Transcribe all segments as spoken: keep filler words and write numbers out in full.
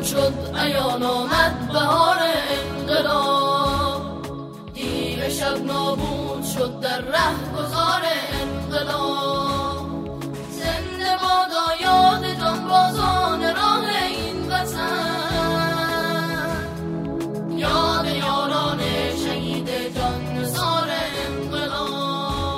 شد عیان آمد بهار انقلاب، دیو شب نابود شد در رهگذار انقلاب. زنده بادا یاد جانبازان راه این وطن، یاد یاران شهید جان نثار انقلاب.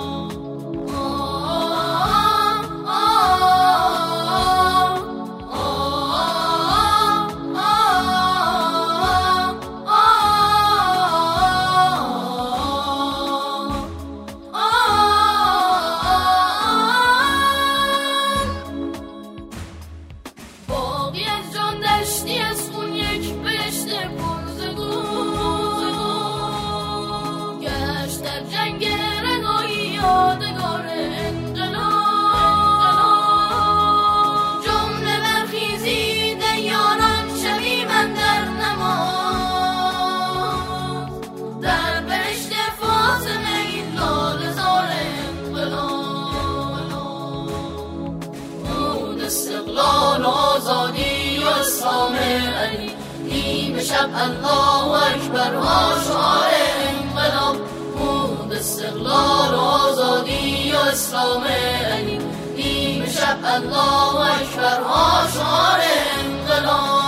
شب الله اکبر ها شعار انقلاب، بود استقلال و آزادی و اسلام علی. نیم شب الله اکبر ها شعار انقلاب.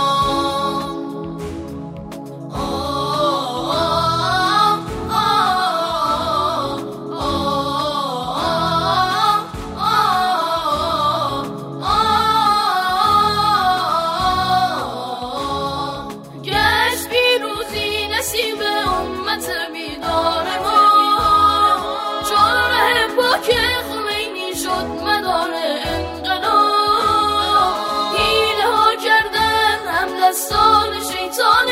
دستان شیطان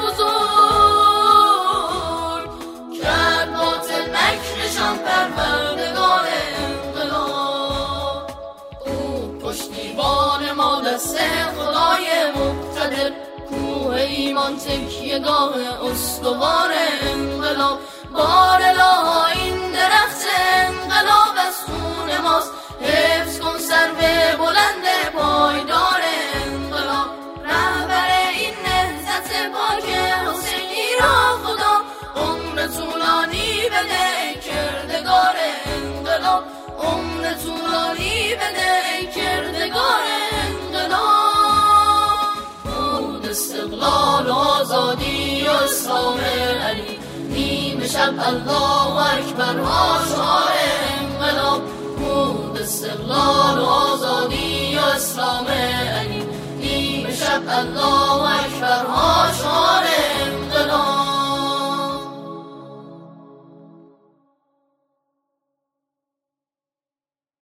بزرگ کرد باطل مکرشان پروردگار انقلاب. او پشتیبان ما دست خدای مقتدر، کوه ایمان تکیه‌گاه استوار انقلاب. بار الها این درخت انقلاب از خون ماست، حفظ کن سر به بلند پایدار انقلاب. رهبر این نهضت پاک حسینی را خدا عمر طولانی بده ای کردگار انقلاب، عمر طولانی بده ای کردگار انقلاب. بود استقلال و آزادی و اسلام علی، نیم شب الله اکبر ها شعار انقلاب. بود استقلال و آزادی و اسلام علی، نیم شب الله